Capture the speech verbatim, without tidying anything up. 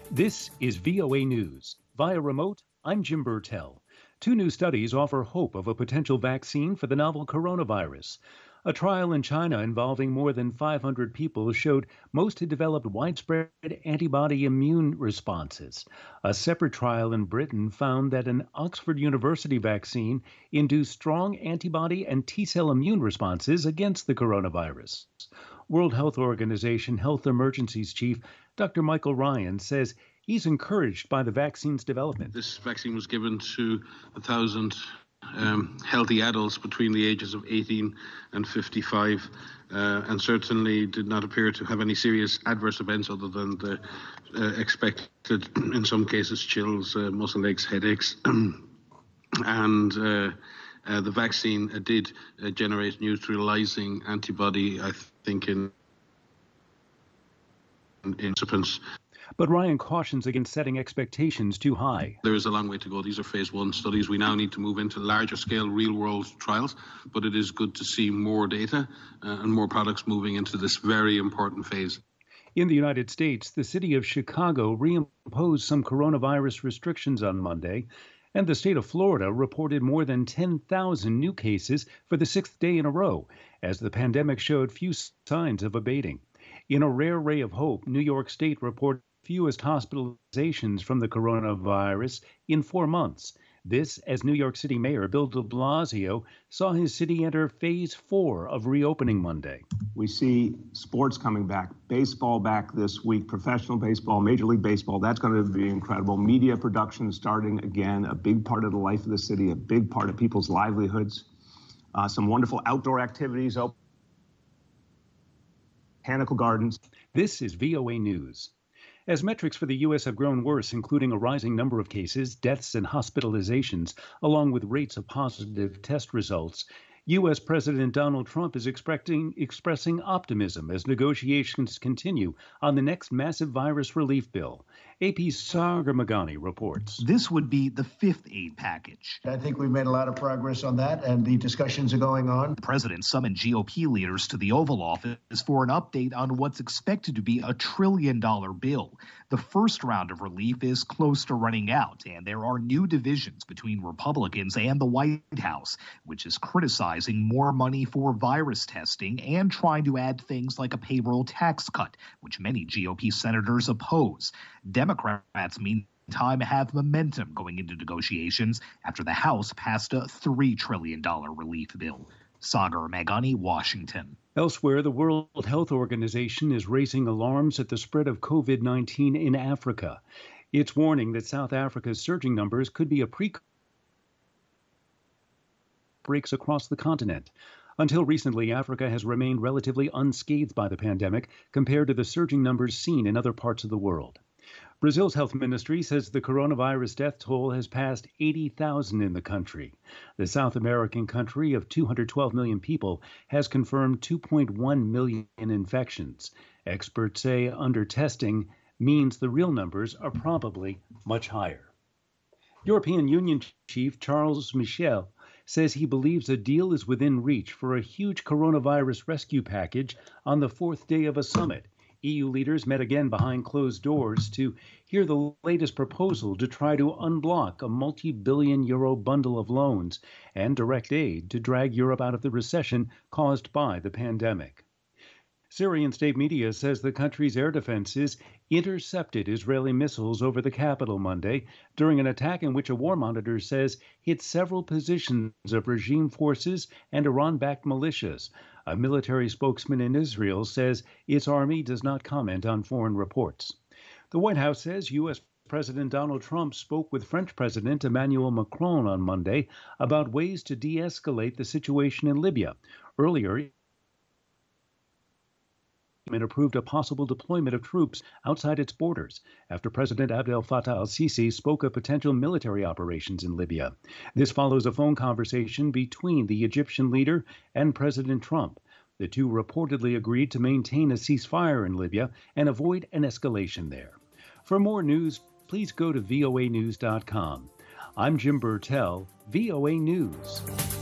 This is V O A News. Via remote, I'm Jim Burtell. Two new studies offer hope of a potential vaccine for the novel coronavirus. A trial in China involving more than five hundred people showed most had developed widespread antibody immune responses. A separate trial in Britain found that an Oxford University vaccine induced strong antibody and T-cell immune responses against the coronavirus. World Health Organization Health Emergencies Chief Doctor Michael Ryan says he's encouraged by the vaccine's development. This vaccine was given to a thousand um, healthy adults between the ages of eighteen and fifty-five, uh, and certainly did not appear to have any serious adverse events other than the uh, expected, in some cases, chills, uh, muscle aches, headaches, and uh, uh, the vaccine uh, did uh, generate neutralizing antibody, I think, in in participants. But Ryan cautions against setting expectations too high. There is a long way to go. These are phase one studies. We now need to move into larger scale real world trials, but it is good to see more data uh, and more products moving into this very important phase. In the United States, the city of Chicago reimposed some coronavirus restrictions on Monday, and the state of Florida reported more than ten thousand new cases for the sixth day in a row, as the pandemic showed few signs of abating. In a rare ray of hope, New York State reported fewest hospitalizations from the coronavirus in four months. This, as New York City Mayor Bill de Blasio saw his city enter phase four of reopening Monday. We see sports coming back, baseball back this week, professional baseball, Major League Baseball. That's going to be incredible. Media production starting again, a big part of the life of the city, a big part of people's livelihoods. Uh, some wonderful outdoor activities open. Botanical gardens. This is V O A News. As metrics for the U S have grown worse, including a rising number of cases, deaths, and hospitalizations, along with rates of positive test results, U S President Donald Trump is expecting, expressing optimism as negotiations continue on the next massive virus relief bill. A P's Sagar Meghani reports. This would be the fifth aid package. I think we've made a lot of progress on that, and the discussions are going on. The president summoned G O P leaders to the Oval Office for an update on what's expected to be a trillion dollar bill. The first round of relief is close to running out, and there are new divisions between Republicans and the White House, which is criticizing more money for virus testing and trying to add things like a payroll tax cut, which many G O P senators oppose. Democrats, meantime, have momentum going into negotiations after the House passed a three trillion dollars relief bill. Sagar Meghani, Washington. Elsewhere, the World Health Organization is raising alarms at the spread of COVID nineteen in Africa. It's warning that South Africa's surging numbers could be a pre breaks across the continent. Until recently, Africa has remained relatively unscathed by the pandemic compared to the surging numbers seen in other parts of the world. Brazil's health ministry says the coronavirus death toll has passed eighty thousand in the country. The South American country of two hundred twelve million people has confirmed two point one million infections. Experts say under testing means the real numbers are probably much higher. European Union Chief Charles Michel says he believes a deal is within reach for a huge coronavirus rescue package on the fourth day of a summit. E U leaders met again behind closed doors to hear the latest proposal to try to unblock a multi-billion euro bundle of loans and direct aid to drag Europe out of the recession caused by the pandemic. Syrian state media says the country's air defenses intercepted Israeli missiles over the capital Monday during an attack in which a war monitor says hit several positions of regime forces and Iran-backed militias. A military spokesman in Israel says its army does not comment on foreign reports. The White House says U S President Donald Trump spoke with French President Emmanuel Macron on Monday about ways to de-escalate the situation in Libya. Earlier, it approved a possible deployment of troops outside its borders after President Abdel Fattah al-Sisi spoke of potential military operations in Libya. This follows a phone conversation between the Egyptian leader and President Trump. The two reportedly agreed to maintain a ceasefire in Libya and avoid an escalation there. For more news, please go to V O A news dot com. I'm Jim Burtell, V O A News.